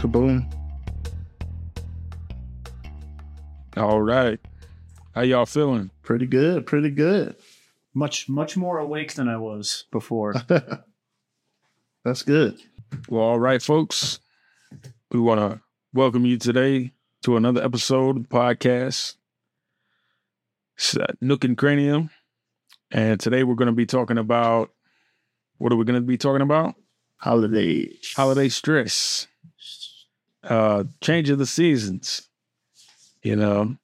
Kaboom. All right. How y'all feeling? Pretty good. Pretty good. Much more awake than I was before. That's good. Well, all right, folks. We want to welcome you today to another episode of the podcast, Nook and Cranium. And today we're going to be talking about, what are we going to be talking about? Holiday stress. Change of the seasons. You know,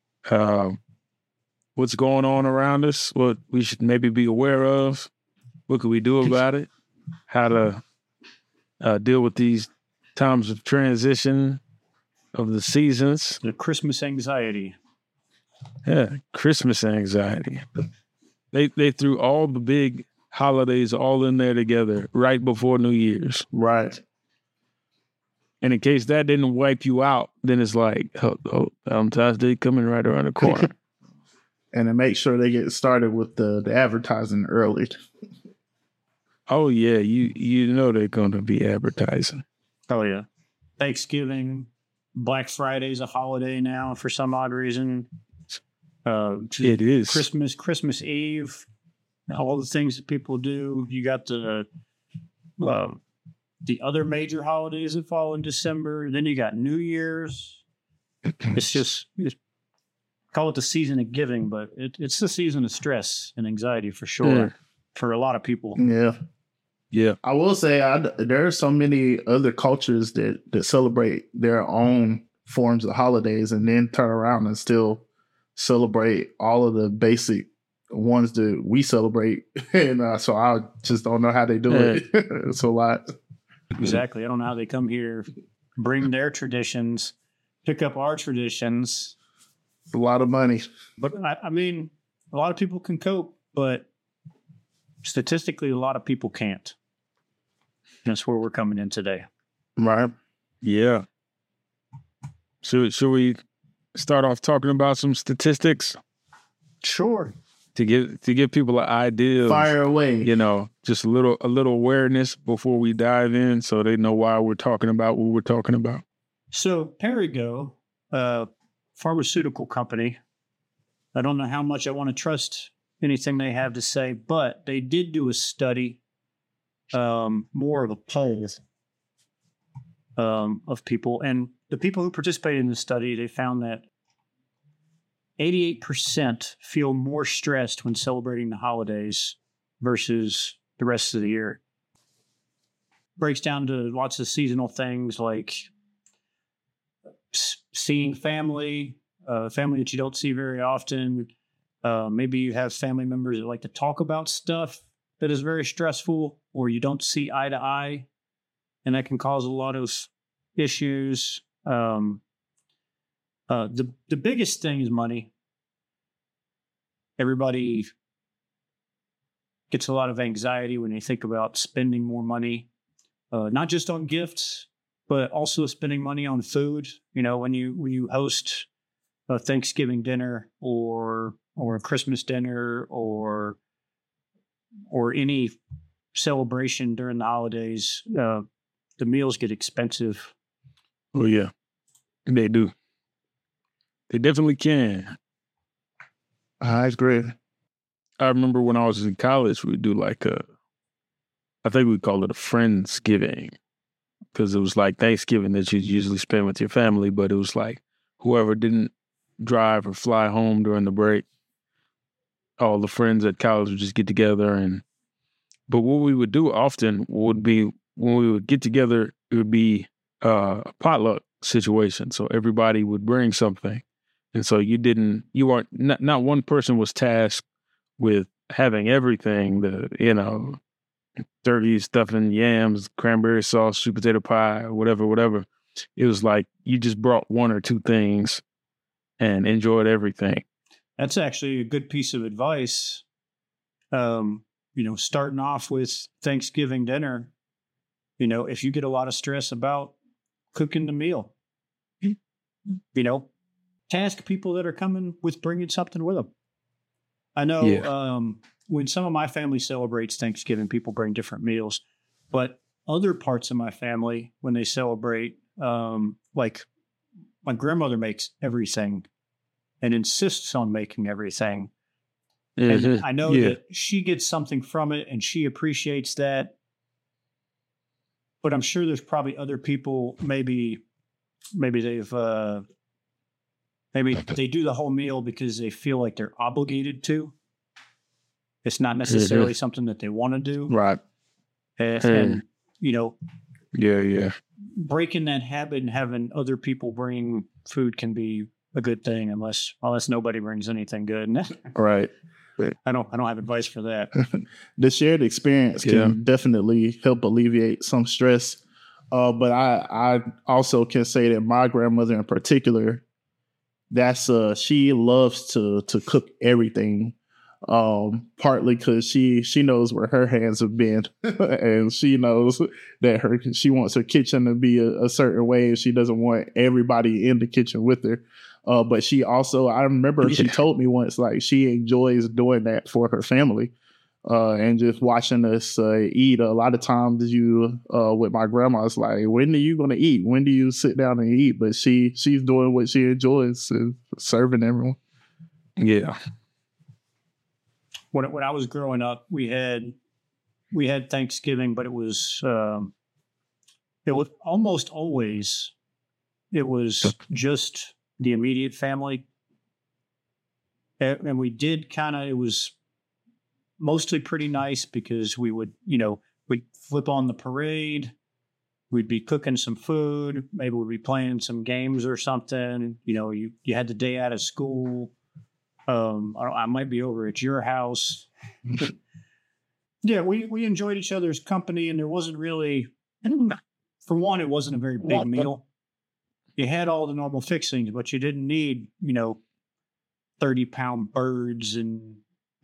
what's going on around us, what we should maybe be aware of, what can we do about it, how to deal with these times of transition of the seasons. The Christmas anxiety. Yeah, Christmas anxiety. They threw all the big holidays all in there together right before New Year's. Right. And in case that didn't wipe you out, then it's like, Valentine's Day coming right around the corner. And to make sure they get started with the advertising early. Oh, yeah. You know they're going to be advertising. Oh, yeah. Thanksgiving, Black Friday's a holiday now for some odd reason. It is. Christmas Eve, all the things that people do. You got the other major holidays that fall in December. Then you got New Year's. It's call it the season of giving, but it's the season of stress and anxiety for sure for a lot of people. Yeah. Yeah. I will say there are so many other cultures that celebrate their own forms of holidays and then turn around and still celebrate all of the basic ones that we celebrate. And so I just don't know how they do it. It's a lot. Exactly. I don't know how they come here, bring their traditions, pick up our traditions. It's a lot of money. But I mean, a lot of people can cope, but statistically, a lot of people can't. That's where we're coming in today. Right. Yeah. Should we start off talking about some statistics? Sure. To give people an idea. Fire away. You know, just a little awareness before we dive in so they know why we're talking about what we're talking about. So Perrigo, pharmaceutical company, I don't know how much I want to trust anything they have to say, but they did do a study, more of a poll of people. And the people who participated in the study, they found that 88% feel more stressed when celebrating the holidays versus the rest of the year. Breaks down to lots of seasonal things like seeing family that you don't see very often. Maybe you have family members that like to talk about stuff that is very stressful, or you don't see eye to eye, and that can cause a lot of issues. The biggest thing is money. Everybody gets a lot of anxiety when they think about spending more money, not just on gifts, but also spending money on food. You know, when you host a Thanksgiving dinner or a Christmas dinner or any celebration during the holidays, the meals get expensive. Oh, yeah. They do. They definitely can. I agree. I remember when I was in college, we'd do I think we called it a Friendsgiving, because it was like Thanksgiving that you'd usually spend with your family, but it was like whoever didn't drive or fly home during the break, all the friends at college would just get together. But what we would do often would be when we would get together, it would be a potluck situation. So everybody would bring something. And so not one person was tasked with having everything, turkey, stuffing, yams, cranberry sauce, sweet potato pie, whatever. It was like you just brought one or two things and enjoyed everything. That's actually a good piece of advice. Starting off with Thanksgiving dinner, if you get a lot of stress about cooking the meal, task people that are coming with bringing something with them. I know when some of my family celebrates Thanksgiving, people bring different meals, but other parts of my family, when they celebrate, Like my grandmother makes everything and insists on making everything. And I know that she gets something from it and she appreciates that. But I'm sure there's probably other people, maybe they've, maybe they do the whole meal because they feel like they're obligated to. It's not necessarily something that they want to do. Right. And you know, yeah. Breaking that habit and having other people bring food can be a good thing unless nobody brings anything good. Right. I don't have advice for that. The shared experience can definitely help alleviate some stress. But I also can say that my grandmother in particular, that's she loves to cook everything. Partly because she knows where her hands have been, and she knows that she wants her kitchen to be a certain way, and she doesn't want everybody in the kitchen with her. But she also, I remember she told me once, like she enjoys doing that for her family, and just watching us eat. A lot of times, with my grandma, it's like, when are you going to eat? When do you sit down and eat? But she's doing what she enjoys, serving everyone. Yeah. When I was growing up, we had Thanksgiving, but it was almost always just the immediate family, and we did it was mostly pretty nice because we would, we'd flip on the parade, we'd be cooking some food, maybe we'd be playing some games or something. You had the day out of school. I might be over at your house. Yeah, we enjoyed each other's company, and there wasn't really, for one, it wasn't a very big meal. You had all the normal fixings, but you didn't need, 30-pound birds and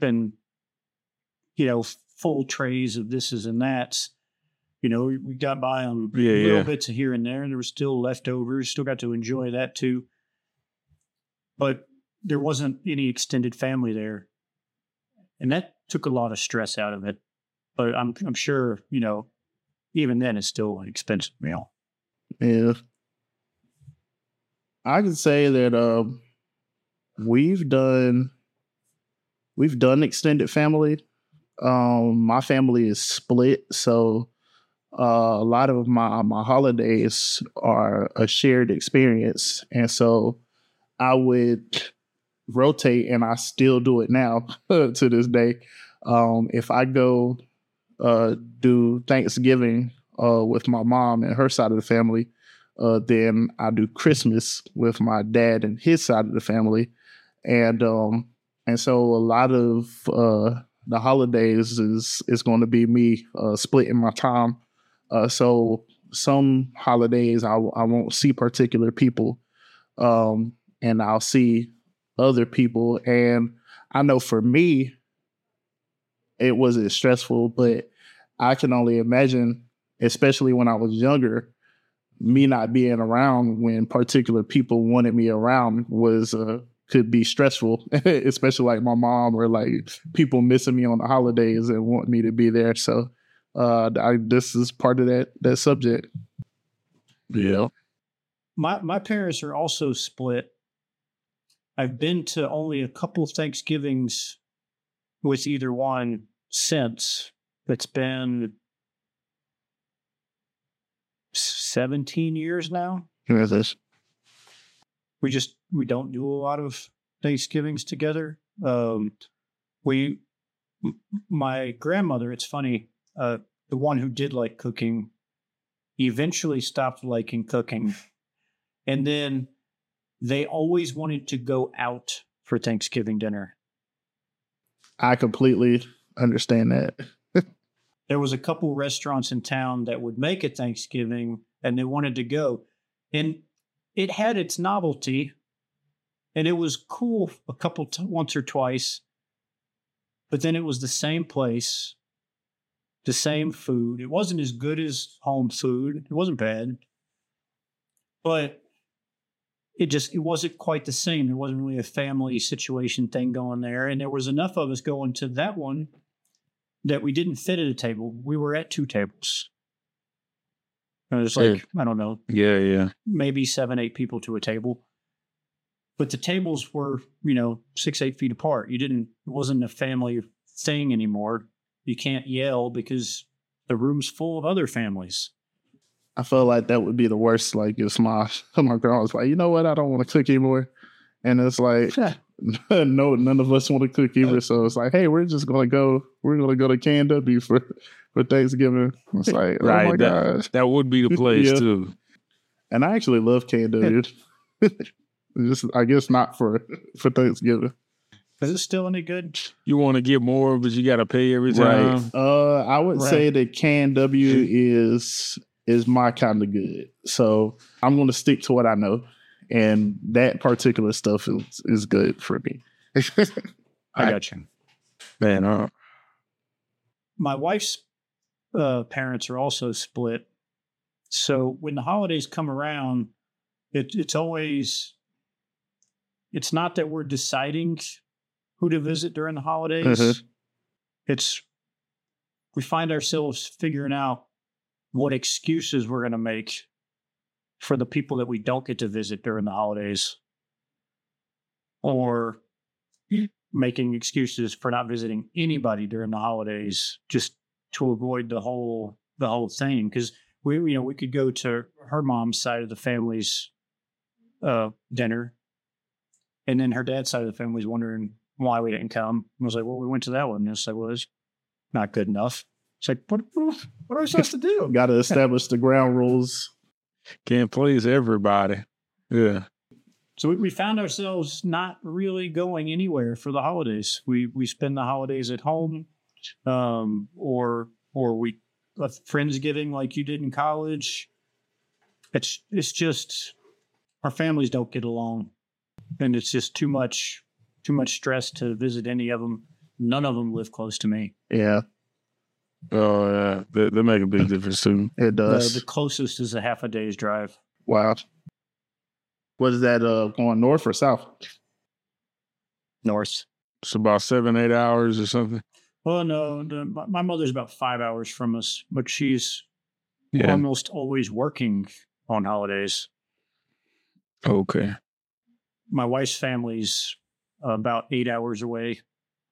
full trays of thises and that's. We got by on little bits of here and there, and there were still leftovers. Still got to enjoy that too. But there wasn't any extended family there, and that took a lot of stress out of it. But I'm sure, even then it's still an expensive meal. Yeah. I can say that we've done extended family. My family is split, so a lot of my holidays are a shared experience, and so I would rotate, and I still do it now to this day. If I go do Thanksgiving with my mom and her side of the family, then I do Christmas with my dad and his side of the family, and so a lot of the holidays is going to be me splitting my time. So some holidays I won't see particular people, and I'll see other people. And I know for me, it wasn't stressful, but I can only imagine, especially when I was younger, me not being around when particular people wanted me around could be stressful, especially like my mom or like people missing me on the holidays and want me to be there. So this is part of that subject. Yeah. My parents are also split. I've been to only a couple of Thanksgivings with either one since. It's been 17 years now. Who is this? We don't do a lot of Thanksgivings together. My grandmother, it's funny, the one who did like cooking, eventually stopped liking cooking. And then they always wanted to go out for Thanksgiving dinner. I completely understand that. There was a couple restaurants in town that would make it Thanksgiving, and they wanted to go. And it had its novelty, and it was cool once or twice. But then it was the same place, the same food. It wasn't as good as home food. It wasn't bad. But it wasn't quite the same. There wasn't really a family situation thing going there. And there was enough of us going to that one that we didn't fit at a table. We were at two tables. There's like, I don't know, Yeah. maybe 7-8 people to a table. But the tables were, 6-8 feet apart. It wasn't a family thing anymore. You can't yell because the room's full of other families. I feel like that would be the worst. Like if my grandma's like, you know what, I don't want to cook anymore. And it's like, no, none of us want to cook either. So it's like, hey, we're going to go to KW for Thanksgiving. It's like, Right. Oh my gosh. That would be the place Yeah. too. And I actually love KW. Just, I guess not for Thanksgiving. Is it still any good? You want to get more, but you got to pay every time. Right. I would say that KW is my kind of good. So I'm going to stick to what I know. And that particular stuff is good for me. I got you. Man, My wife's parents are also split. So when the holidays come around, it's not that we're deciding who to visit during the holidays. We find ourselves figuring out what excuses we're going to make for the people that we don't get to visit during the holidays, or making excuses for not visiting anybody during the holidays just to avoid the whole thing. Because we could go to her mom's side of the family's dinner, and then her dad's side of the family's wondering why we didn't come. I was like, well, we went to that one. And it's like, well, it's not good enough. It's like, what are we supposed to do? Got to establish the ground rules. can't please everybody. Yeah. So we found ourselves not really going anywhere for the holidays. We spend the holidays at home, or we Friendsgiving like you did in college. It's just our families don't get along, and it's just too much stress to visit any of them. None of them live close to me. Yeah. Oh, yeah. They make a big difference too. It does. The closest is a half a day's drive. Wow. What is that, going north or south? North. It's about 7-8 hours or something. Well, no, my mother's about 5 hours from us, but she's Yeah. almost always working on holidays. Okay. My wife's family's about 8 hours away.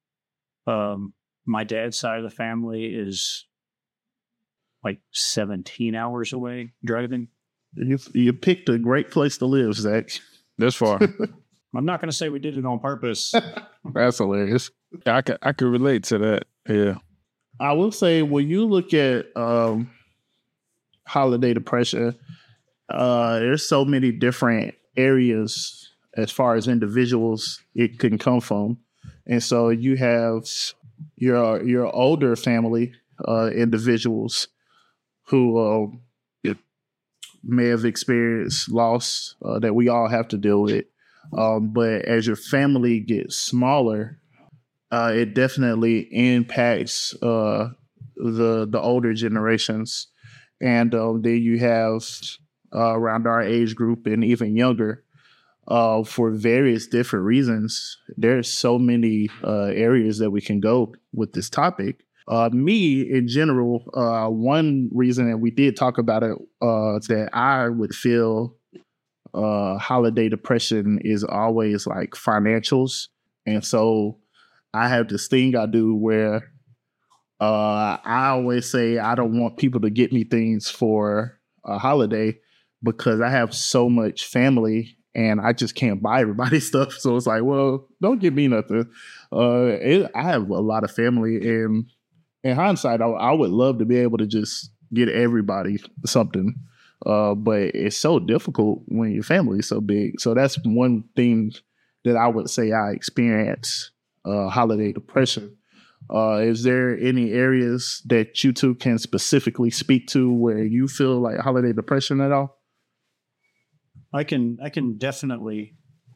My dad's side of the family is like 17 hours away driving. You picked a great place to live, Zach. That's far. I'm not going to say we did it on purpose. That's hilarious. I could relate to that. Yeah. I will say when you look at holiday depression, there's so many different areas as far as individuals it can come from. And so you have your older family individuals who may have experienced loss that we all have to deal with. But as your family gets smaller, it definitely impacts the older generations. And then you have around our age group and even younger, for various different reasons. There's so many areas that we can go with this topic. Me, in general, one reason that we did talk about it, that I would feel holiday depression is always like financials. And so I have this thing I do where I always say I don't want people to get me things for a holiday because I have so much family and I just can't buy everybody stuff. So it's like, well, don't give me nothing. I have a lot of family, and in hindsight, I would love to be able to just get everybody something. But it's so difficult when your family is so big. So that's one thing that I would say I experience holiday depression. Is there any areas that you two can specifically speak to where you feel like holiday depression at all? I can definitely.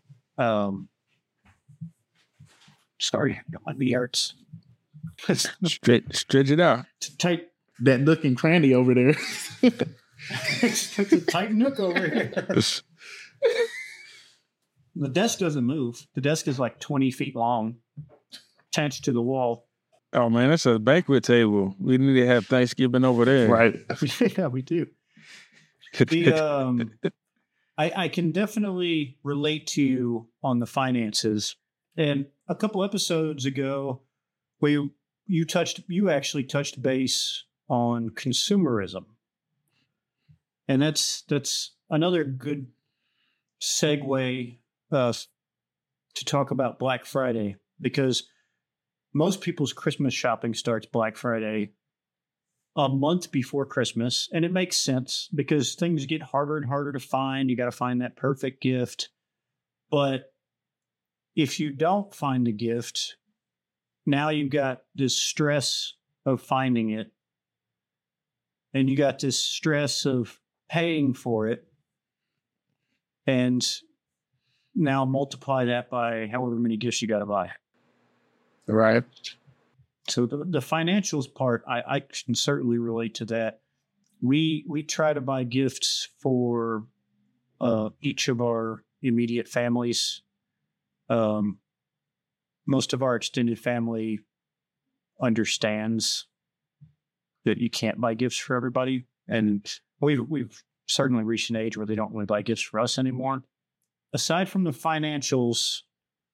Sorry, the arts. Stretch it out. Tight. That nook and cranny over there. It's a tight nook over here. The desk doesn't move. The desk is like 20 feet long, attached to the wall. Oh man, that's a banquet table. We need to have Thanksgiving over there. Right. Yeah, we do. I can definitely relate to you on the finances. And a couple episodes ago, you actually touched base on consumerism, and that's another good segue to talk about Black Friday, because most people's Christmas shopping starts Black Friday a month before Christmas. And it makes sense because things get harder and harder to find. You got to find that perfect gift. But if you don't find the gift, now you've got this stress of finding it. And you got this stress of paying for it. And now multiply that by however many gifts you got to buy. Right. So the financials part, I can certainly relate to that. We try to buy gifts for each of our immediate families. Most of our extended family understands that you can't buy gifts for everybody, and we've certainly reached an age where they don't really buy gifts for us anymore. Aside from the financials,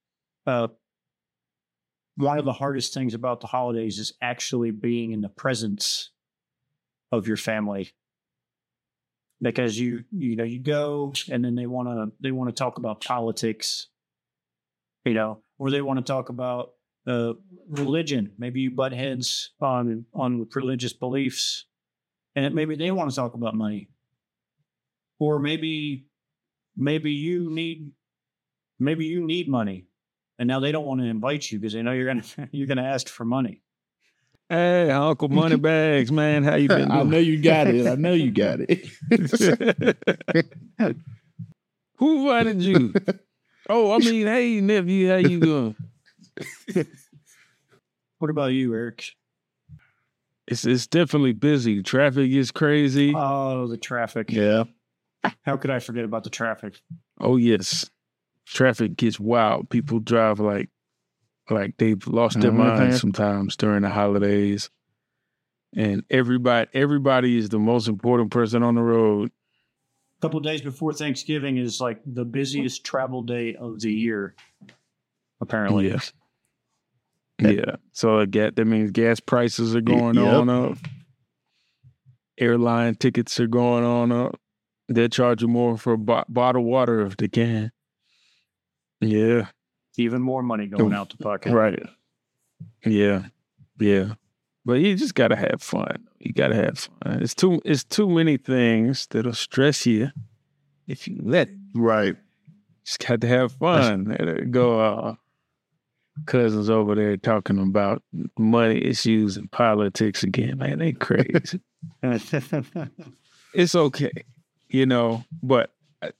one of the hardest things about the holidays is actually being in the presence of your family, because you go and then they want to talk about politics, or they want to talk about religion. Maybe you butt heads on religious beliefs, and maybe they want to talk about money, or maybe you need money. And now they don't want to invite you because they know you're gonna ask for money. Hey, Uncle Moneybags, man, how you been doing? I know you got it. Who invited you? Oh, I mean, hey, nephew, how you doing? What about you, Eric? It's definitely busy. Traffic is crazy. Oh, the traffic. Yeah. How could I forget about the traffic? Oh, yes. Traffic gets wild. People drive like they've lost their minds sometimes during the holidays. And everybody is the most important person on the road. A couple of days before Thanksgiving is like the busiest travel day of the year, apparently. Yes. Yeah. So that means gas prices are going on up. Airline tickets are going on up. They're charging more for bottled water if they can. Yeah. Even more money going out the pocket. Right. Yeah. Yeah. But you just gotta have fun. You gotta have fun. It's too many things that'll stress you if you let it. Right. Just got to have fun. There go cousins over there talking about money issues and politics again. Man, they crazy. It's okay, but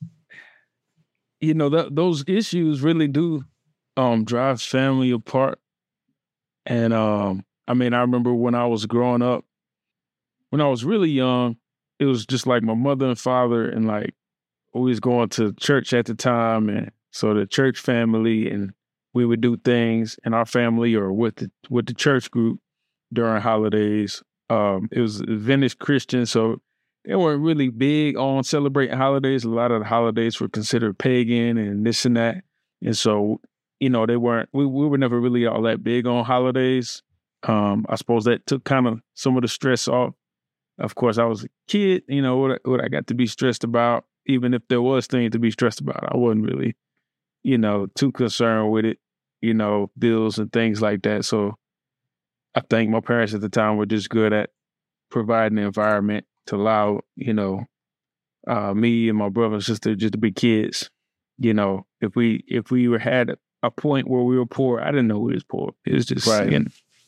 those issues really do drive family apart. And I remember when I was growing up, when I was really young, it was just like my mother and father, and like always going to church at the time, and so the church family, and we would do things in our family or with the church group during holidays. It was Adventist Christian, so they weren't really big on celebrating holidays. A lot of the holidays were considered pagan and this and that. And so, we were never really all that big on holidays. I suppose that took kind of some of the stress off. Of course, I was a kid, what I got to be stressed about, even if there was things to be stressed about, I wasn't really, too concerned with it, bills and things like that. So I think my parents at the time were just good at providing an environment to allow, me and my brother and sister just to be kids. If we had a point where we were poor, I didn't know we was poor. It was just right.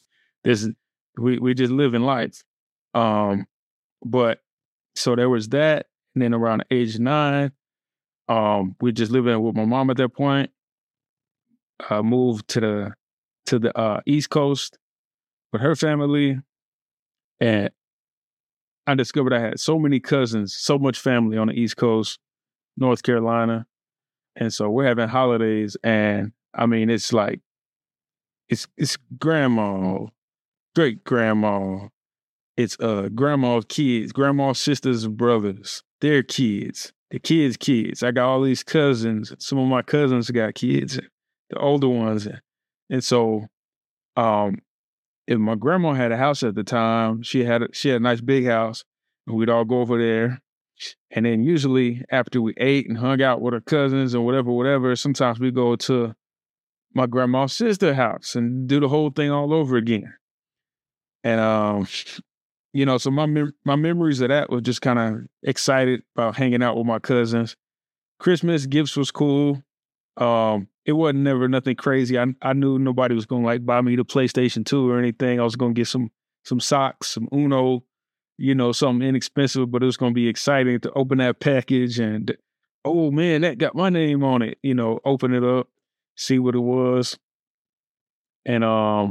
We just living life. But so there was that, and then around the age of 9, we just living with my mom at that point. Moved to the East Coast with her family, and I discovered I had so many cousins, so much family on the East Coast, North Carolina. And so we're having holidays, and it's like, it's grandma, great grandma, it's grandma's kids, grandma's sisters and brothers, their kids, the kids. I got all these cousins. Some of my cousins got kids, the older ones. And so if my grandma had a house at the time, she had a nice big house, and we'd all go over there. And then usually after we ate and hung out with our cousins and whatever, sometimes we go to my grandma's sister's house and do the whole thing all over again. And, so my memories of that was just kind of excited about hanging out with my cousins. Christmas gifts was cool. It wasn't never nothing crazy. I knew nobody was going to like buy me the PlayStation 2 or anything. I was going to get some socks, some Uno, something inexpensive, but it was going to be exciting to open that package and, oh man, that got my name on it, open it up, see what it was. And,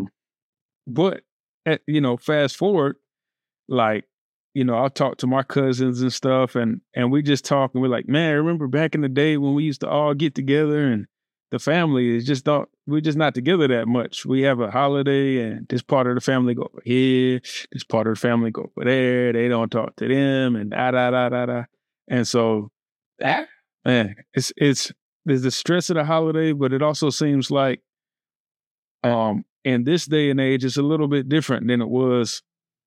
fast forward, I'll talk to my cousins and stuff and we just talk and we're like, man, I remember back in the day when we used to all get together and the family is we're just not together that much. We have a holiday and this part of the family go over here, this part of the family go over there. They don't talk to them and da. And so, man, there's the stress of the holiday, but it also seems like, in this day and age, it's a little bit different than it was,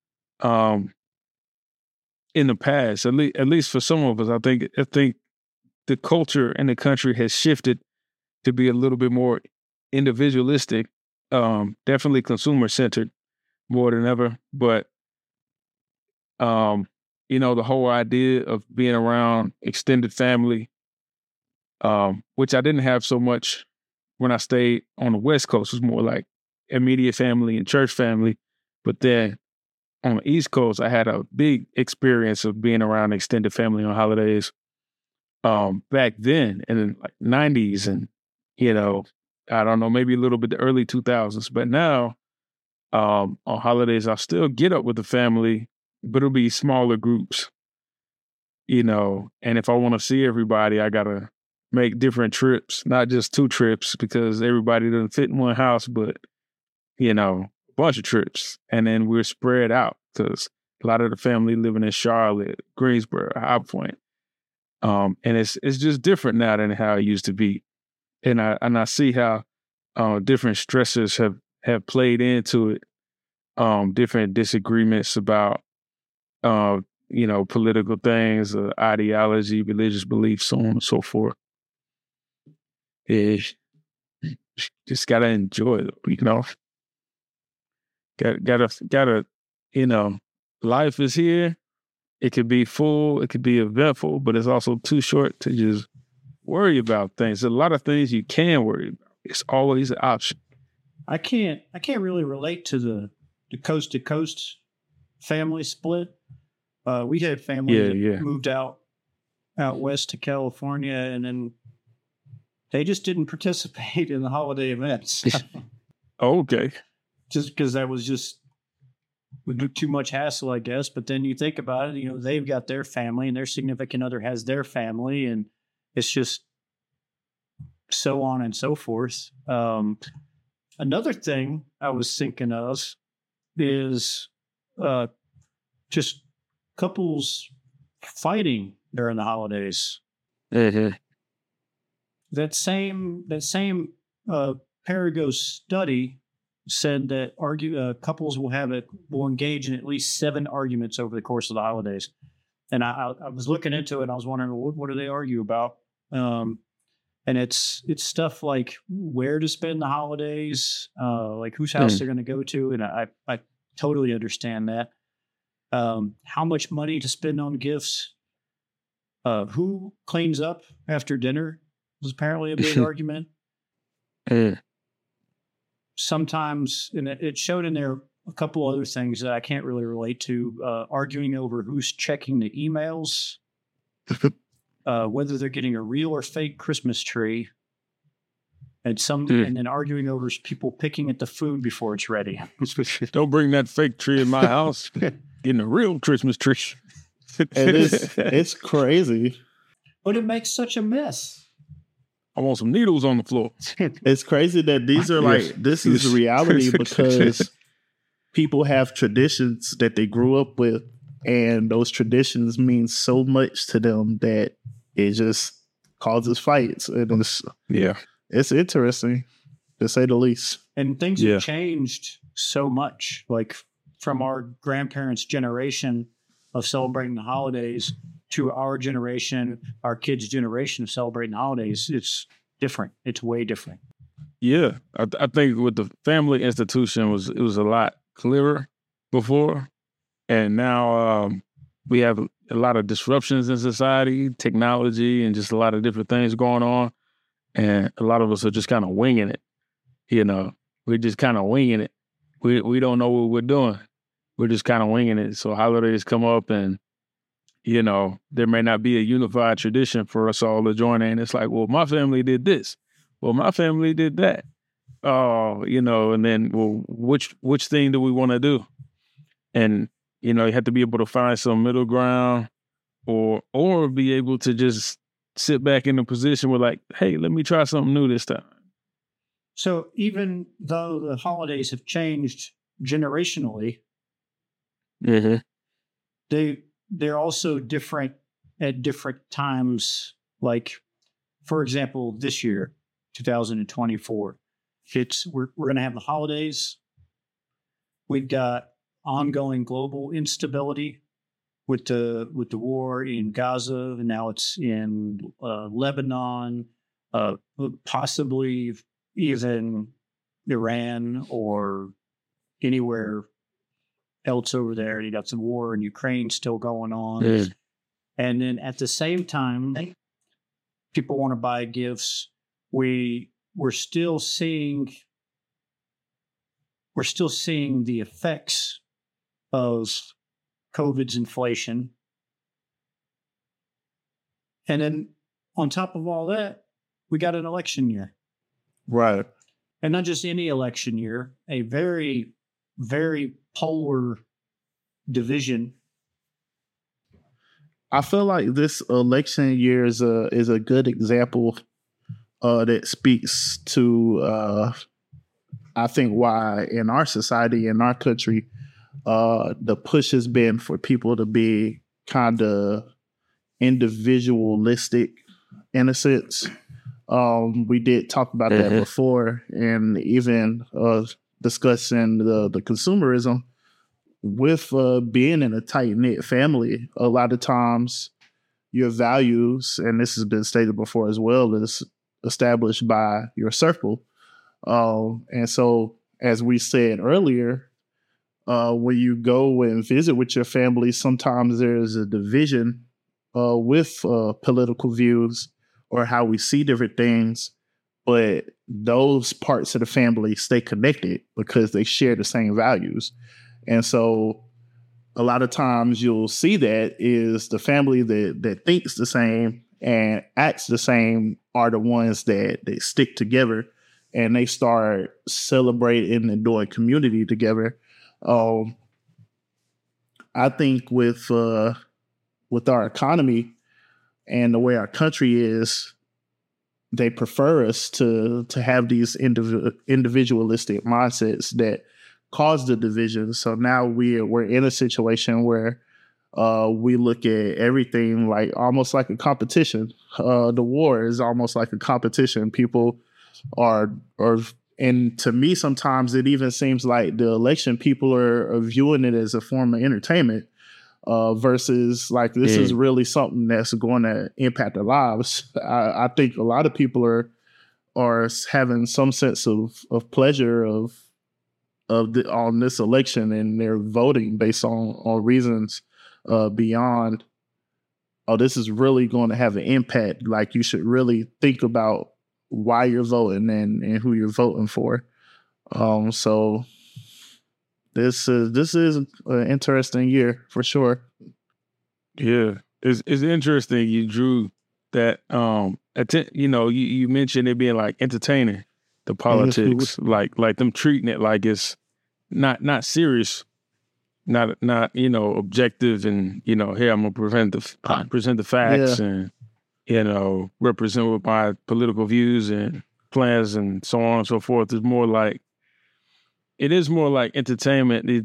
in the past. At least for some of us, I think the culture in the country has shifted to be a little bit more individualistic, definitely consumer-centered more than ever. But, the whole idea of being around extended family, which I didn't have so much when I stayed on the West Coast, was more like immediate family and church family. But then on the East Coast, I had a big experience of being around extended family on holidays back then in the 90s and, I don't know, maybe a little bit the early 2000s. But now on holidays, I'll still get up with the family, but it'll be smaller groups, and if I want to see everybody, I got to make different trips, not just 2 trips because everybody doesn't fit in one house, but, a bunch of trips. And then we're spread out because a lot of the family living in Charlotte, Greensboro, High Point. And it's just different now than how it used to be. And I see how different stressors have played into it, different disagreements about, political things, ideology, religious beliefs, so on and so forth. Just gotta enjoy it, Gotta, life is here. It could be full, it could be eventful, but it's also too short to just worry about things. There's a lot of things you can worry about. It's always an option. I can't really relate to the coast to coast family split. We had family that moved out west to California, and then they just didn't participate in the holiday events. Okay. Just because that was just too much hassle, I guess. But then you think about it, they've got their family and their significant other has their family, and it's just so on and so forth. Another thing I was thinking of is just couples fighting during the holidays. Mm-hmm. That same Perrigo study said that couples will engage in at least 7 arguments over the course of the holidays. And I was looking into it and I was wondering, what do they argue about? And it's stuff like where to spend the holidays, like whose house they're going to go to. And I totally understand that. How much money to spend on gifts, who cleans up after dinner was apparently a big argument. Sometimes, and it showed in there a couple other things that I can't really relate to, arguing over who's checking the emails, whether they're getting a real or fake Christmas tree, and then arguing over people picking at the food before it's ready. Don't bring that fake tree in my house. Getting a real Christmas tree. It's crazy. But it makes such a mess. I want some needles on the floor. It's crazy that these are this is reality because people have traditions that they grew up with and those traditions mean so much to them that it just causes fights, and it's interesting to say the least. And things have changed so much, like from our grandparents' generation of celebrating the holidays to our generation, our kids' generation of celebrating the holidays. It's different. It's way different. Yeah, I think with the family institution it was a lot clearer before, and now we have a lot of disruptions in society, technology, and just a lot of different things going on, and a lot of us are just kind of winging it. You know, we're just kind of winging it. We don't know what we're doing. We're just kind of winging it. So holidays come up, and you know, there may not be a unified tradition for us all to join in. It's like, well, my family did this. Well, my family did that. Oh, you know, and then, well, which thing do we want to do? And, you know, you have to be able to find some middle ground or be able to just sit back in a position where like, hey, let me try something new this time. So even though the holidays have changed generationally, they're also different at different times. Like, for example, this year, 2024, we're going to have the holidays. We've got ongoing global instability with the war in Gaza, and now it's in Lebanon, possibly even Iran or anywhere else over there. You got some war in Ukraine still going on. And then at the same time, people want to buy gifts. We're still seeing the effects of COVID's inflation. And then on top of all that, we got an election year. Right. And not just any election year, a very, very polar division. I feel like this election year is a good example that speaks to I think why in our society, in our country, the push has been for people to be kind of individualistic in a sense. We did talk about that before, and even discussing the consumerism with being in a tight-knit family. A lot of times your values, and this has been stated before as well, is established by your circle. And so, as we said earlier, when you go and visit with your family, sometimes there's a division with political views or how we see different things, but those parts of the family stay connected because they share the same values. And so a lot of times you'll see that is the family that thinks the same and acts the same are the ones that they stick together and they start celebrating and doing community together. I think with our economy and the way our country is, they prefer us to have these individualistic mindsets that cause the division. So now we're in a situation where we look at everything like almost like a competition. The war is almost like a competition. People are, and to me, sometimes it even seems like the election people are viewing it as a form of entertainment versus like this is really something that's going to impact their lives. I think a lot of people are having some sense of pleasure on this election, and they're voting based on reasons beyond, oh, this is really going to have an impact. Like you should really think about why you're voting and who you're voting for. So this is an interesting year for sure. Yeah, it's interesting. You drew that. You mentioned it being like entertaining, the politics, like them treating it like it's not serious, not objective, and hey, I'm gonna present the facts and represent with my political views and plans and so on and so forth. It is more like entertainment.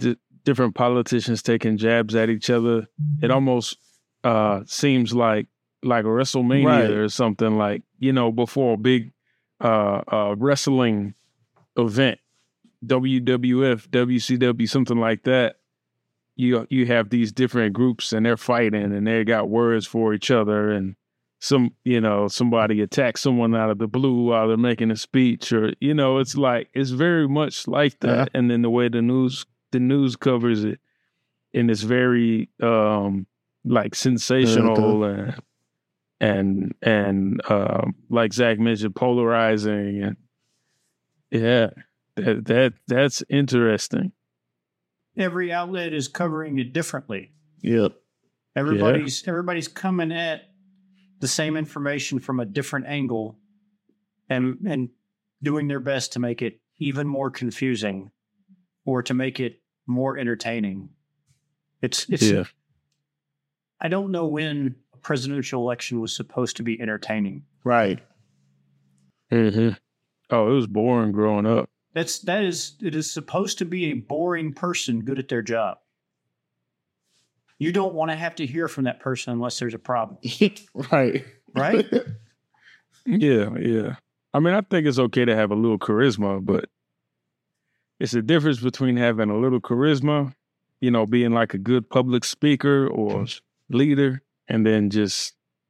different politicians taking jabs at each other. It almost seems like a WrestleMania Right. or something, like, before a big wrestling event, WWF, WCW, something like that. You have these different groups and they're fighting and they got words for each other, and somebody attacks someone out of the blue while they're making a speech, or it's very much like that. Yeah. And then the way the news covers it, and it's very like sensational and like Zach mentioned, polarizing, and yeah, that's interesting. Every outlet is covering it differently. Yep. Everybody's coming at the same information from a different angle, and doing their best to make it even more confusing or to make it more entertaining. It's I don't know when a presidential election was supposed to be entertaining. Right. Mm-hmm. Oh, it was boring growing up. It is supposed to be a boring person good at their job. You don't want to have to hear from that person unless there's a problem. Right. Right? Yeah. I mean, I think it's okay to have a little charisma, but it's a difference between having a little charisma, being like a good public speaker or leader, and then just,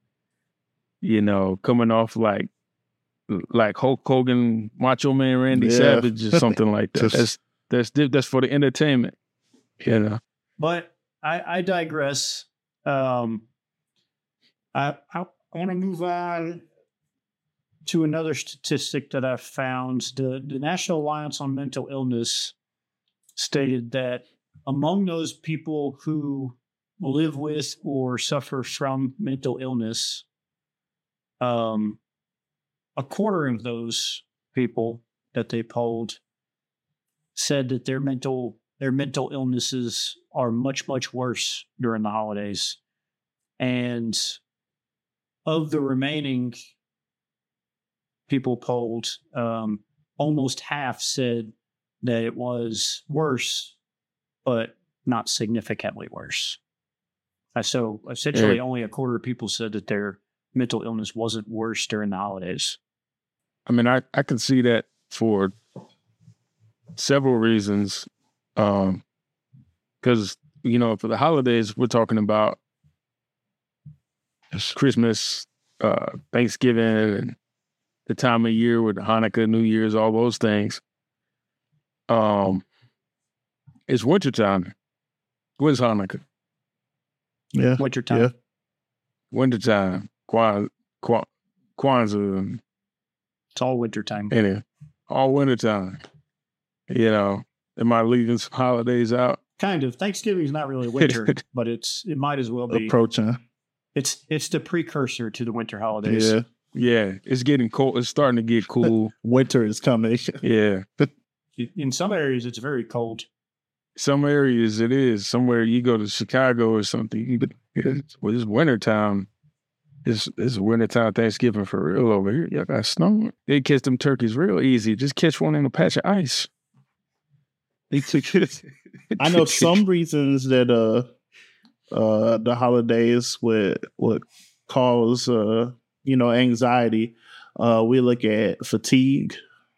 coming off like Hulk Hogan, Macho Man Randy Savage, or something like that. That's for the entertainment, But I digress. I want to move on to another statistic that I found. The National Alliance on Mental Illness stated that among those people who live with or suffer from mental illness, a quarter of those people that they polled said that their mental illnesses are much, much worse during the holidays. And of the remaining people polled, almost half said that it was worse, but not significantly worse. So essentially only a quarter of people said that their mental illness wasn't worse during the holidays. I mean, I can see that for several reasons. Because, for the holidays, we're talking about Christmas, Thanksgiving, and the time of year with Hanukkah, New Year's, all those things. It's wintertime. When's Hanukkah? Yeah. Wintertime. Yeah. Wintertime. Kwanzaa. It's all wintertime. Anyway, all wintertime. Am I leaving some holidays out? Kind of. Thanksgiving is not really winter, but it might as well be. Approaching. It's the precursor to the winter holidays. Yeah. Yeah, it's getting cold. It's starting to get cool. Winter is coming. Yeah. In some areas, it's very cold. Some areas it is. Somewhere you go to Chicago or something, it's wintertime. It's wintertime Thanksgiving for real over here. Y'all got snow. They catch them turkeys real easy. Just catch one in a patch of ice. I know some reasons that the holidays would cause anxiety. We look at fatigue,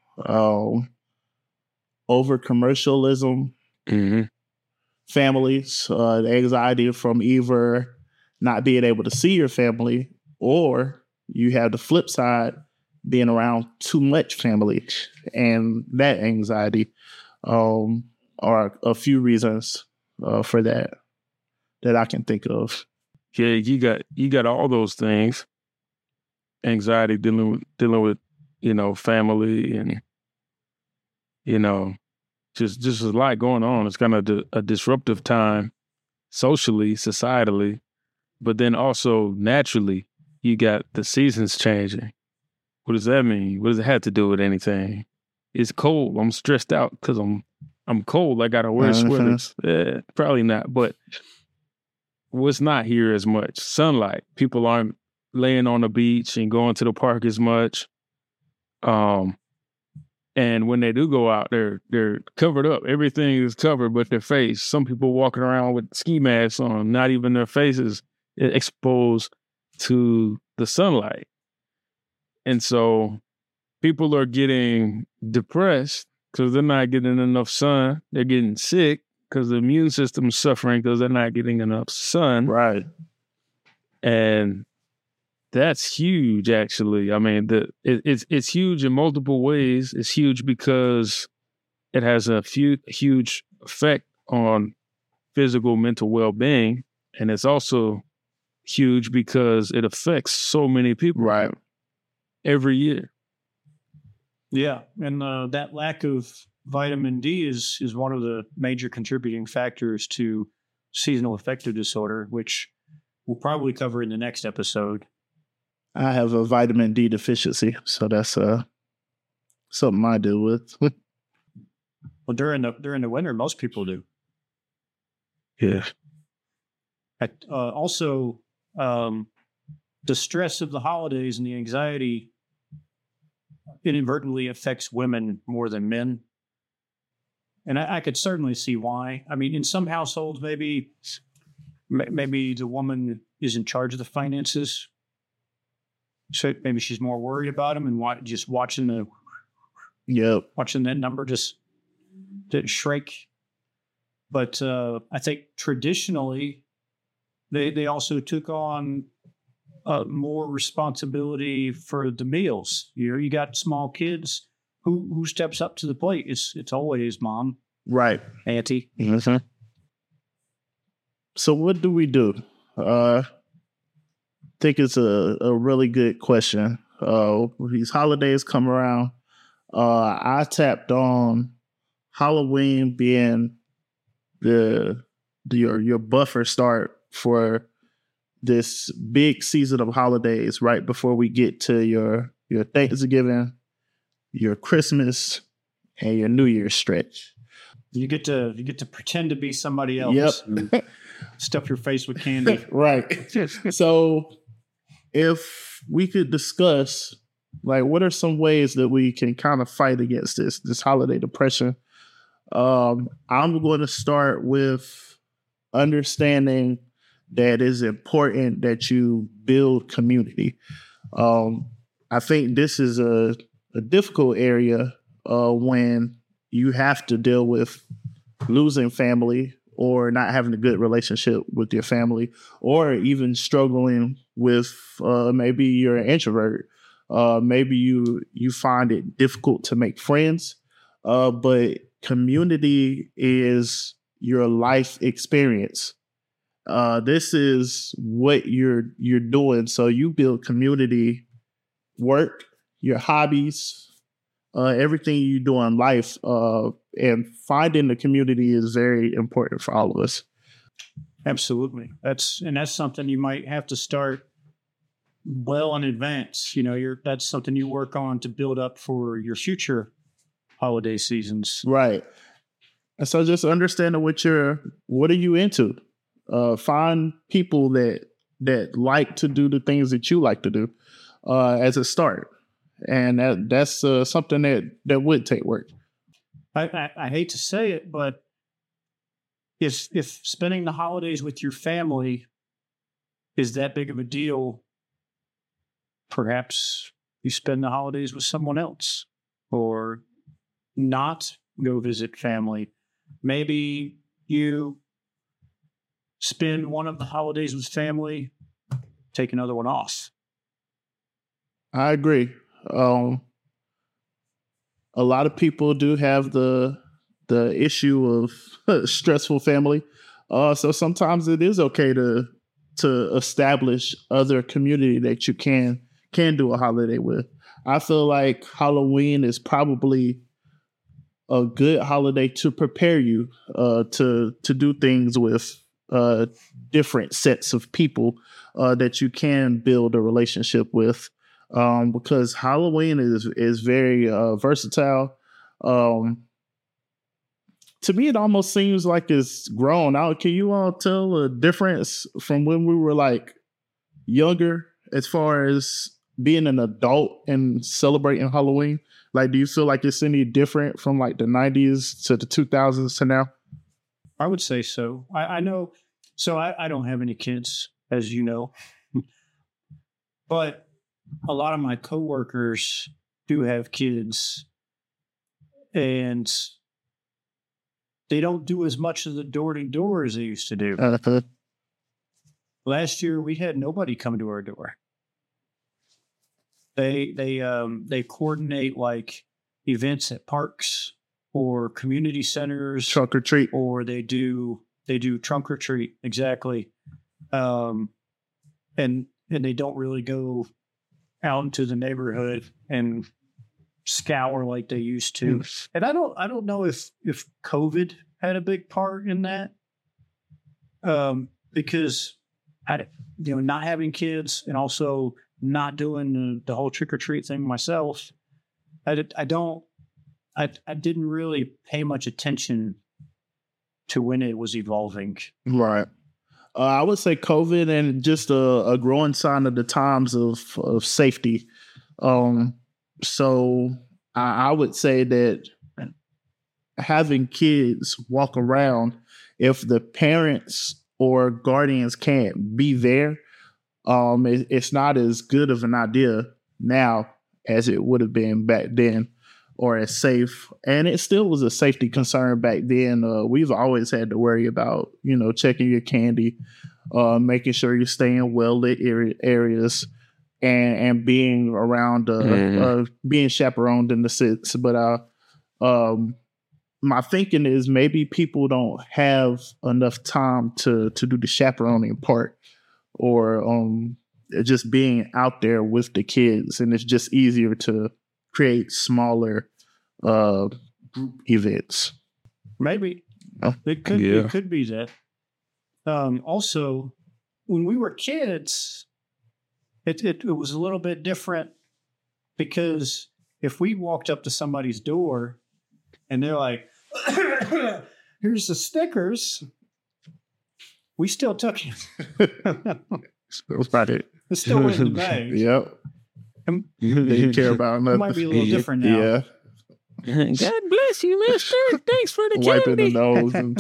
over commercialism, families, the anxiety from either not being able to see your family, or you have the flip side, being around too much family, and that anxiety are a few reasons for that I can think of. Yeah, you got all those things. Anxiety dealing with family, and just a lot going on. It's kind of a disruptive time socially, societally, but then also naturally, you got the seasons changing. What does that mean? What does it have to do with anything? It's cold. I'm stressed out because I'm cold. I gotta wear sweaters. Probably not, but what's not here as much? Sunlight. People aren't laying on the beach and going to the park as much. And And when they do go out, they're covered up. Everything is covered but their face. Some people walking around with ski masks on, not even their faces exposed to the sunlight. And so people are getting depressed because they're not getting enough sun. They're getting sick because the immune system is suffering because they're not getting enough sun. Right. And that's huge, actually. I mean, it's huge in multiple ways. It's huge because it has a huge effect on physical, mental well-being. And it's also huge because it affects so many people Right. every year. Yeah, and that lack of vitamin D is one of the major contributing factors to seasonal affective disorder, which we'll probably cover in the next episode. I have a vitamin D deficiency, so that's something I deal with. Well, during the winter, most people do. Yeah. Also, the stress of the holidays and the anxiety inadvertently affects women more than men. And I could certainly see why. I mean, in some households, maybe the woman is in charge of the finances. So maybe she's more worried about them and just watching that number just shrink. But I think traditionally, they also took on more responsibility for the meals. You got small kids. Who steps up to the plate? It's always mom, Right. auntie. Mm-hmm. So what do we do? Think it's a really good question. These holidays come around. I tapped on Halloween being your buffer start for this big season of holidays right before we get to your Thanksgiving, your Christmas, and your New Year's stretch. You get to pretend to be somebody else. Yep. Stuff your face with candy. Right. So if we could discuss, like, what are some ways that we can kind of fight against this holiday depression? I'm going to start with understanding that it's important that you build community. I think this is a difficult area when you have to deal with losing family or not having a good relationship with your family, or even struggling with maybe you're an introvert. Maybe you find it difficult to make friends, but community is your life experience. This is what you're doing. So you build community, work, your hobbies, everything you do in life, and finding the community is very important for all of us. Absolutely. That's something you might have to start well in advance. That's something you work on to build up for your future holiday seasons. Right. And so just understanding what are you into? Find people that like to do the things that you like to do as a start. And that's something that would take work. I hate to say it, but if spending the holidays with your family is that big of a deal, perhaps you spend the holidays with someone else, or not go visit family. Maybe you spend one of the holidays with family, take another one off. I agree. A lot of people do have the issue of stressful family. So sometimes it is okay to establish other community that you can do a holiday with. I feel like Halloween is probably a good holiday to prepare you to do things with different sets of people that you can build a relationship with. Because Halloween is very versatile. To me, it almost seems like it's grown out. Can you all tell a difference from when we were like younger as far as being an adult and celebrating Halloween? Like, do you feel like it's any different from like the 90s to the 2000s to now? I would say so. I know. So I don't have any kids, as you know, but a lot of my coworkers do have kids, and they don't do as much of the door to door as they used to do. Last year, we had nobody come to our door. They coordinate like events at parks or community centers, Trunk or treat, or they do trunk or treat, exactly. And they don't really go out into the neighborhood and scour like they used to. And I don't know if COVID had a big part in that, because not having kids and also not doing the whole trick or treat thing myself, I didn't really pay much attention to when it was evolving. Right. I would say COVID and just a growing sign of the times of safety. So I would say that having kids walk around, if the parents or guardians can't be there, it's not as good of an idea now as it would have been back then, or as safe. And it still was a safety concern back then. We've always had to worry about, checking your candy, making sure you're staying well-lit areas, and being around, being chaperoned in the sense. But my thinking is maybe people don't have enough time to do the chaperoning part, or just being out there with the kids, and it's just easier to create smaller group events. Maybe Oh, it could be that. Also, when we were kids, it was a little bit different, because if we walked up to somebody's door and they're like, "Here's the stickers," we still took it. That's about it. It's still in the bag. Yep. They care about nothing. It might be a little different now. Yeah. God bless you, mister. Thanks for the Wiping candy. the nose. And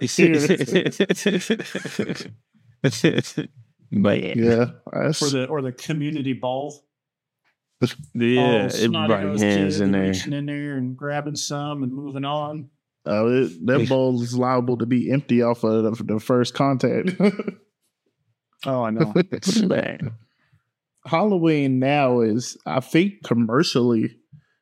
But yeah. That's, Or the community bowl. yeah, Snotty everybody nosed hands kid in there. reaching in there and grabbing some and moving on. that bowl is liable to be empty off of the first contact. Oh, I know. Man. Halloween now is, I think, commercially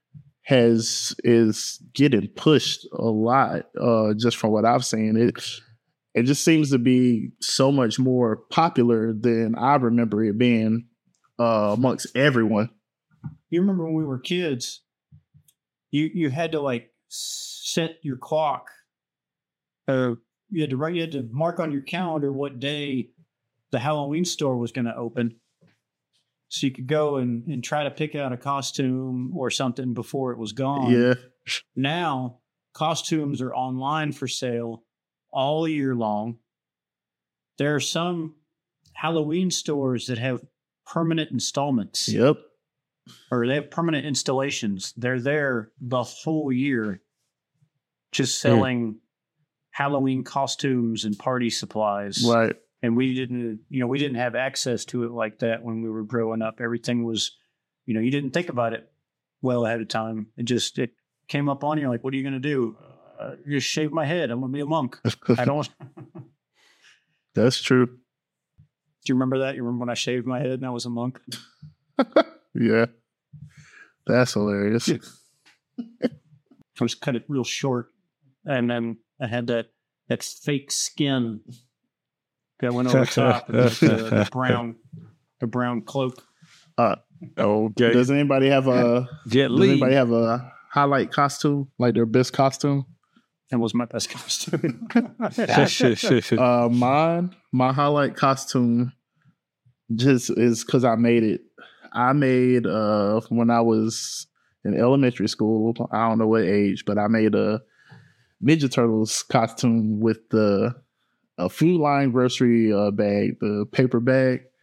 is getting pushed a lot. Just from what I've seen, it just seems to be so much more popular than I remember it being amongst everyone. You remember when we were kids, you had to like set your clock. You had to mark on your calendar what day the Halloween store was going to open, so you could go and try to pick out a costume or something before it was gone. Yeah. Now costumes are online for sale all year long. There are some Halloween stores that have permanent installments. Yep. Or they have permanent installations. They're there the whole year, just selling Halloween costumes and party supplies. Right. And we didn't have access to it like that when we were growing up. Everything was, you didn't think about it well ahead of time. It came up on you like, what are you going to do? Just shave my head. I'm going to be a monk. I don't. That's true. Do you remember that? You remember when I shaved my head and I was a monk? Yeah. That's hilarious. I just cut it real short, and then I had that fake skin that went over top of the brown cloak. Okay. Does anybody have a Jet Li. highlight costume, like their best costume? That was my best costume. My highlight costume just is because I made it. I made when I was in elementary school. I don't know what age, but I made a Ninja Turtles costume with a Food Line grocery bag, the paper bag.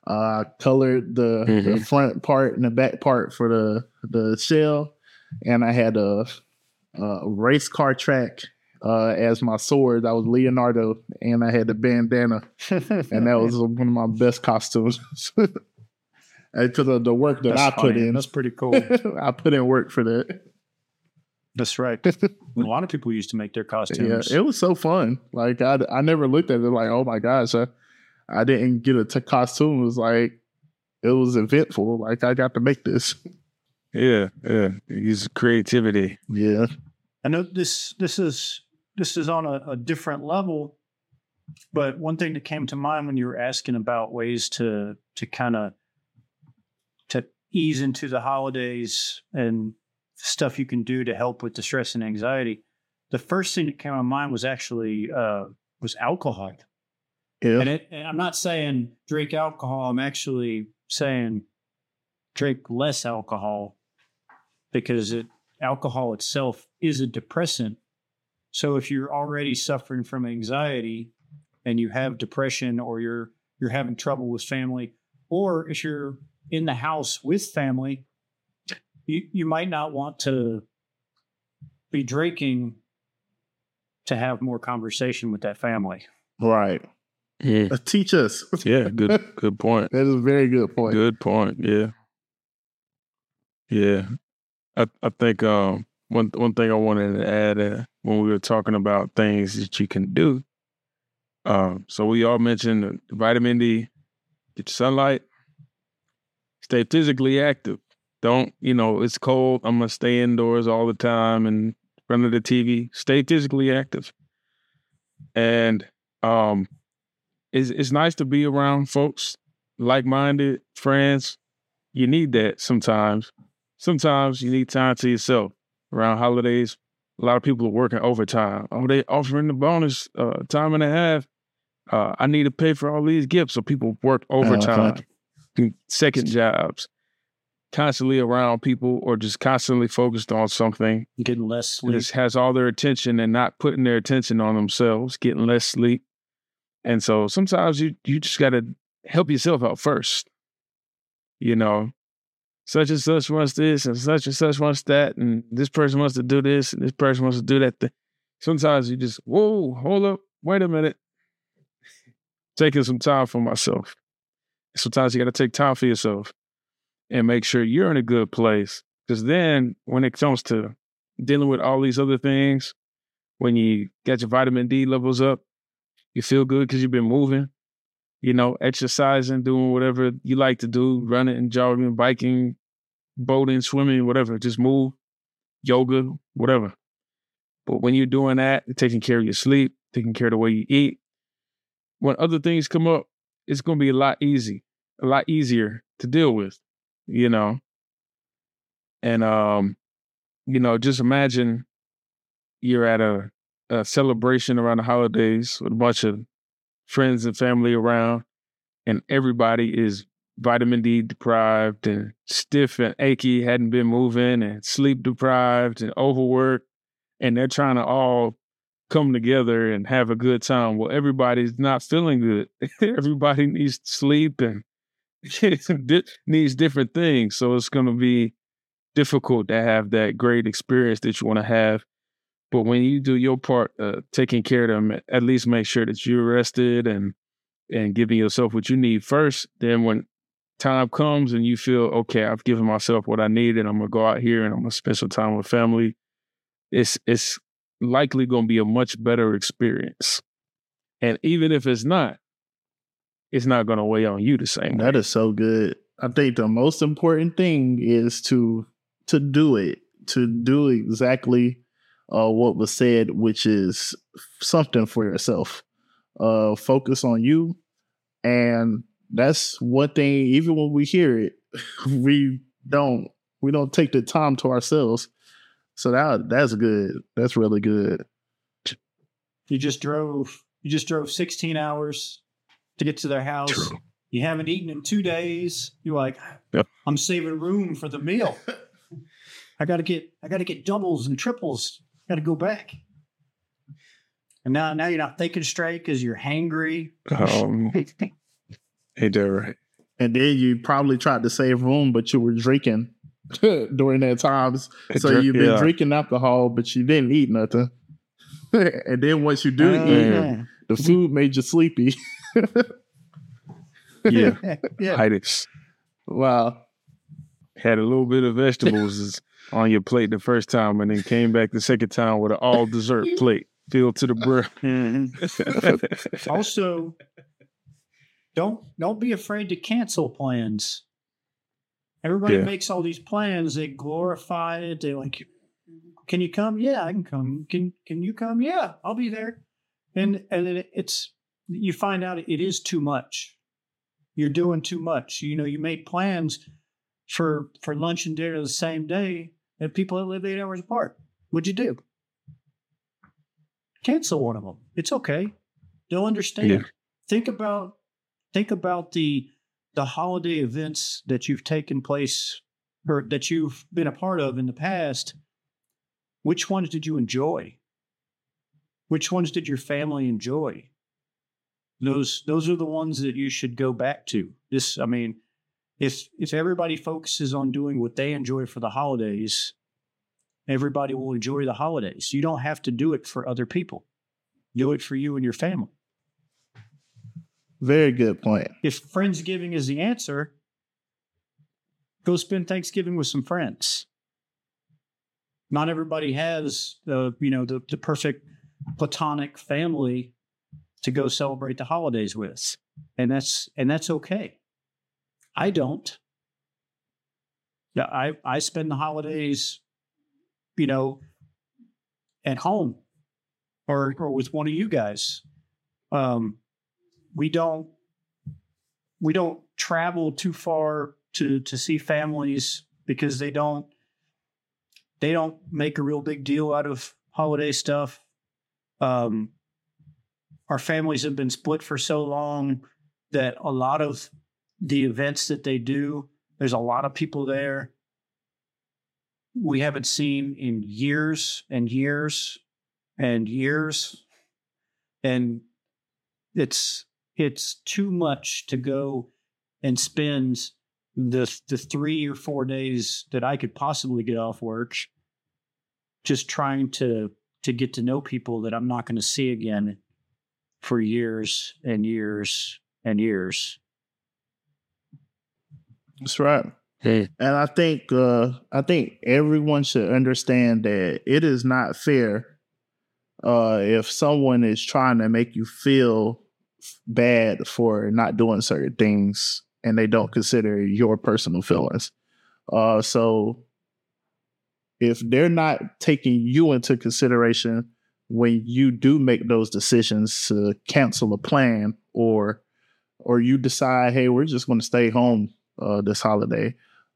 Colored the front part and the back part for the shell, and I had a race car track as my sword. I was Leonardo, and I had the bandana, and that was one of my best costumes. Because of the work that I put in. That's pretty cool. I put in work for that. That's right. A lot of people used to make their costumes. Yeah, it was so fun. Like I never looked at it like, oh my gosh, I didn't get a costume. It was like, it was eventful. Like I got to make this. Yeah. Use creativity. Yeah. I know this is on a different level, but one thing that came to mind when you were asking about ways to kind of to ease into the holidays and stuff you can do to help with the stress and anxiety, the first thing that came to my mind was actually was alcohol. Yeah. And I'm not saying drink alcohol. I'm actually saying drink less alcohol, because alcohol itself is a depressant. So if you're already suffering from anxiety and you have depression, or you're having trouble with family, or if you're in the house with family, you might not want to be drinking to have more conversation with that family. Right. Yeah. Teach us. Yeah, good point. That is a very good point. Good point. Yeah. Yeah. I think one thing I wanted to add when we were talking about things that you can do. So we all mentioned vitamin D, get your sunlight, stay physically active. Don't, it's cold, I'm going to stay indoors all the time and in front of the TV. Stay physically active. And it's nice to be around folks, like-minded friends. You need that sometimes. Sometimes you need time to yourself. Around holidays, a lot of people are working overtime. Oh, they offering the bonus time and a half. I need to pay for all these gifts. So people work overtime, do second jobs, constantly around people, or just constantly focused on something. Getting less sleep. This has all their attention and not putting their attention on themselves, getting less sleep. And so sometimes you just got to help yourself out first. Such and such wants this and such wants that, and this person wants to do this and this person wants to do that. Sometimes you just, whoa, hold up, wait a minute. Taking some time for myself. Sometimes you got to take time for yourself and make sure you're in a good place. Because then when it comes to dealing with all these other things, when you get your vitamin D levels up, you feel good because you've been moving, exercising, doing whatever you like to do, running, jogging, biking, boating, swimming, whatever. Just move, yoga, whatever. But when you're doing that, taking care of your sleep, taking care of the way you eat, when other things come up, it's going to be a lot easier to deal with, And, just imagine you're at a celebration around the holidays with a bunch of friends and family around, and everybody is vitamin D deprived and stiff and achy, hadn't been moving, and sleep deprived and overworked, and they're trying to all come together and have a good time. Well, everybody's not feeling good. Everybody needs sleep and needs different things. So it's going to be difficult to have that great experience that you want to have. But when you do your part, taking care of them, at least make sure that you're rested and giving yourself what you need first. Then when time comes and you feel, okay, I've given myself what I need and I'm going to go out here and I'm going to spend some time with family, it's likely going to be a much better experience. And even if it's not going to weigh on you the same way. That is so good. I think the most important thing is to do it, to do exactly what was said, which is something for yourself. Focus on you. And that's one thing, even when we hear it, we don't take the time to ourselves. So that's good. That's really good. You just drove 16 hours to get to their house. True. You haven't eaten in 2 days. You're like, yep. I'm saving room for the meal. I gotta get doubles and triples. Gotta go back. And now you're not thinking straight because you're hangry. Ain't that right? And then you probably tried to save room, but you were drinking during that times. So you've been drinking alcohol, but you didn't eat nothing. And then once you do eat, the food made you sleepy. Yeah. Yeah. Itis. Wow. Had a little bit of vegetables on your plate the first time, and then came back the second time with an all dessert plate filled to the brim. Mm-hmm. Also, don't be afraid to cancel plans. Everybody makes all these plans. They glorify it. They like, can you come? Yeah, I can come. Can you come? Yeah, I'll be there. And then it's, you find out it is too much. You're doing too much. You know, you made plans for lunch and dinner the same day, and people that live 8 hours apart. What'd you do? Cancel one of them. It's okay. They'll understand. Yeah. Think about the holiday events that you've taken place or that you've been a part of in the past. Which ones did you enjoy? Which ones did your family enjoy? Those are the ones that you should go back to. If everybody focuses on doing what they enjoy for the holidays, everybody will enjoy the holidays. You don't have to do it for other people. Do it for you and your family. Very good point. If Friendsgiving is the answer, go spend Thanksgiving with some friends. Not everybody has the perfect platonic family to go celebrate the holidays with. And that's okay. I don't. Yeah, I spend the holidays, at home or with one of you guys. We don't travel too far to see families because they don't make a real big deal out of holiday stuff. Our families have been split for so long that a lot of the events that they do, there's a lot of people there we haven't seen in years and years and years. And it's too much to go and spend the 3 or 4 days that I could possibly get off work just trying to get to know people that I'm not going to see again for years and years and years. That's right. Hey. And I think everyone should understand that it is not fair if someone is trying to make you feel bad for not doing certain things and they don't consider your personal feelings. So if they're not taking you into consideration when you do make those decisions to cancel a plan or you decide, hey, we're just going to stay home this holiday.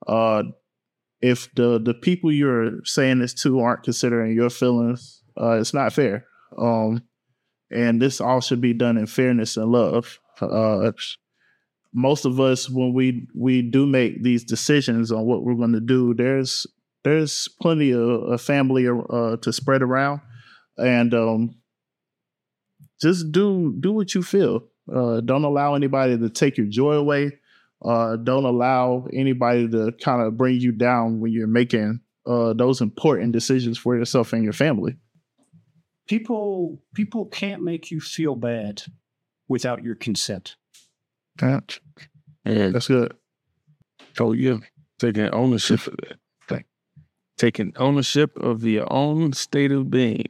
If the people you're saying this to aren't considering your feelings, it's not fair. And this all should be done in fairness and love. Most of us, when we do make these decisions on what we're going to do, there's plenty of family to spread around, and just do what you feel. Don't allow anybody to take your joy away. Don't allow anybody to kind of bring you down when you're making those important decisions for yourself and your family. People can't make you feel bad without your consent. That's good. Oh, yeah. Taking ownership of that. Taking ownership of your own state of being.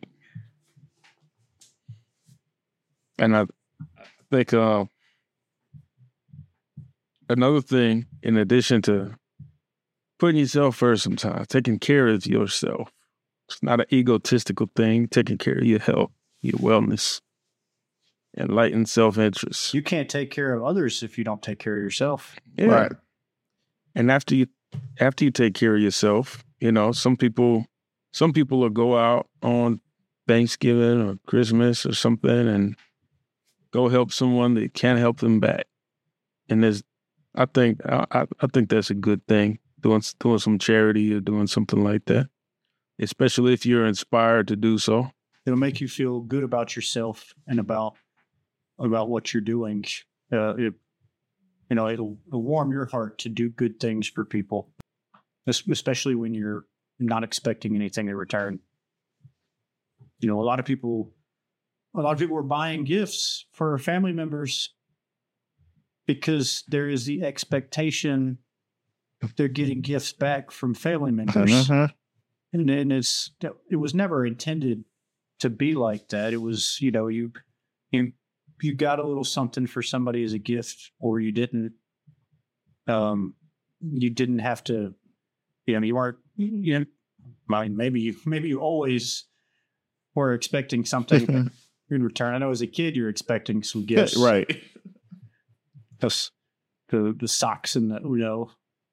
And I think another thing, in addition to putting yourself first sometimes, taking care of yourself. It's not an egotistical thing, taking care of your health, your wellness, enlightened self-interest. You can't take care of others if you don't take care of yourself. Yeah. Right. And after you take care of yourself, some people will go out on Thanksgiving or Christmas or something and go help someone that can't help them back. And I think that's a good thing, doing some charity or doing something like that, especially if you're inspired to do so. It'll make you feel good about yourself and about what you're doing. And You know, it'll warm your heart to do good things for people, especially when you're not expecting anything in return. You know, a lot of people are buying gifts for family members because there is the expectation they're getting gifts back from family members. And it was never intended to be like that. It was, you know, you got a little something for somebody as a gift, or you didn't. You didn't have to. You know, you weren't. You know, maybe you always were expecting something in return. I know as a kid you're expecting some gifts, Right? The socks and the, you know.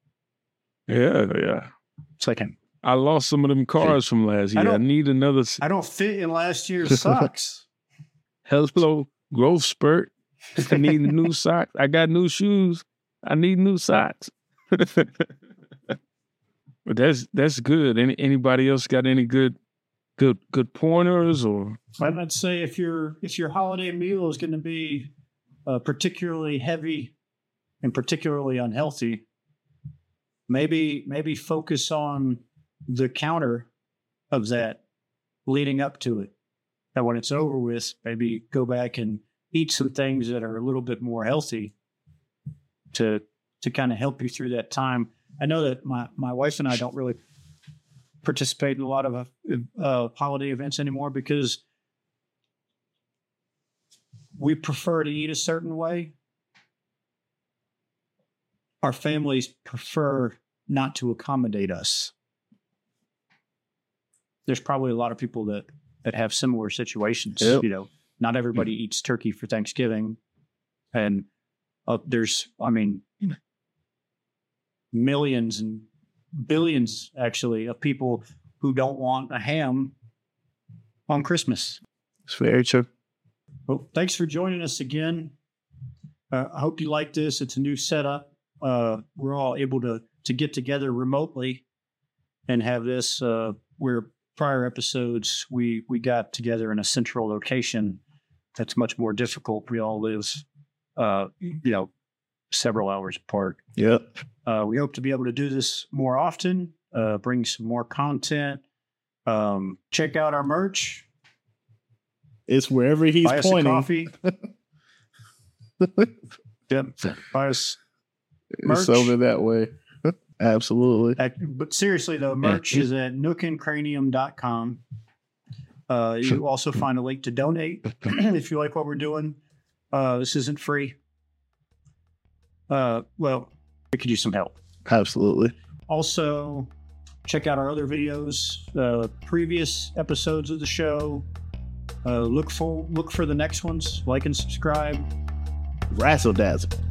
Yeah. It's like I lost some of them cars from last year. I need another. I don't fit in last year's socks. Hello, growth spurt. I need new socks. I got new shoes. I need new socks. But that's good. Anybody else got any good pointers? Or I'd say if your holiday meal is going to be particularly heavy and particularly unhealthy, maybe focus on the counter of that leading up to it. And when it's over with, maybe go back and eat some things that are a little bit more healthy to kind of help you through that time. I know that my wife and I don't really participate in a lot of holiday events anymore because we prefer to eat a certain way. Our families prefer not to accommodate us. There's probably a lot of people that have similar situations. Yep. You know, not everybody eats turkey for Thanksgiving. And there's, I mean, millions and billions, actually, of people who don't want a ham on Christmas. It's very true. Well, thanks for joining us again. I hope you like this. It's a new setup. We're all able to get together remotely and have this where prior episodes we got together in a central location. That's much more difficult. We all live, several hours apart. Yep. We hope to be able to do this more often, bring some more content. Check out our merch. It's wherever he's Buy us pointing. a coffee. Yep. Buy us merch. It's over that way. Absolutely. But seriously, though, merch is at nookandcranium.com. You also find a link to donate if you like what we're doing. This isn't free. Well, we could use some help. Absolutely. Also, check out our other videos, previous episodes of the show. Look for the next ones. Like and subscribe. Razzle dazzle.